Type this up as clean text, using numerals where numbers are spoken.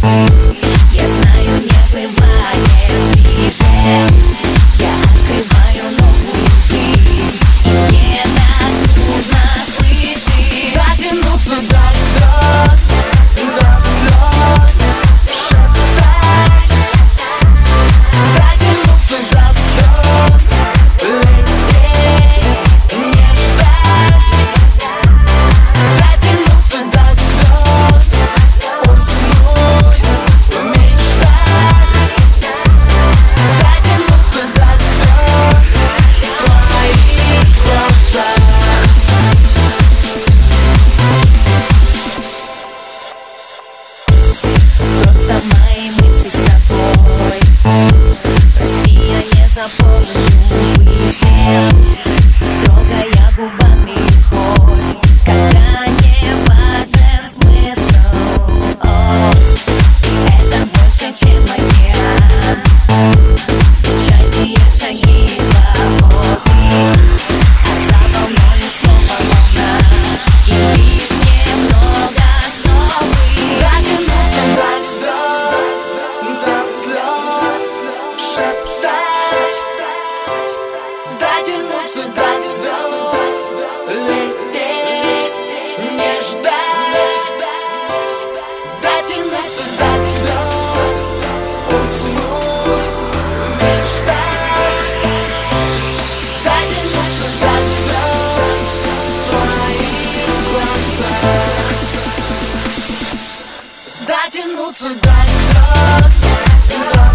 Я знаю, не бывает ближе. Я открываю новую жизнь, и мне так нужно слышать. Дотянуться до слез, шептать. Дотянуться до слез, лететь, не ждать. Дотянуться до звезд, уснуть, мечтать. Дотянуться до звезд в твоих глазах. Просто мои мысли с тобой. Прости, я не запомню везде, трогая губами любовь, когда не важен смысл. Это больше, чем океан, случайные шаги и свободы. А за волною снова волна, и лишь немного, чтобы дотянуться до звезд, до слез, шептать. Дотянуться до звезд, лететь, не ждать. Дотянуться до звезд, уснуть, мечтать. Дотянуться до звезд в твоих глазах. Дотянуться до звезд.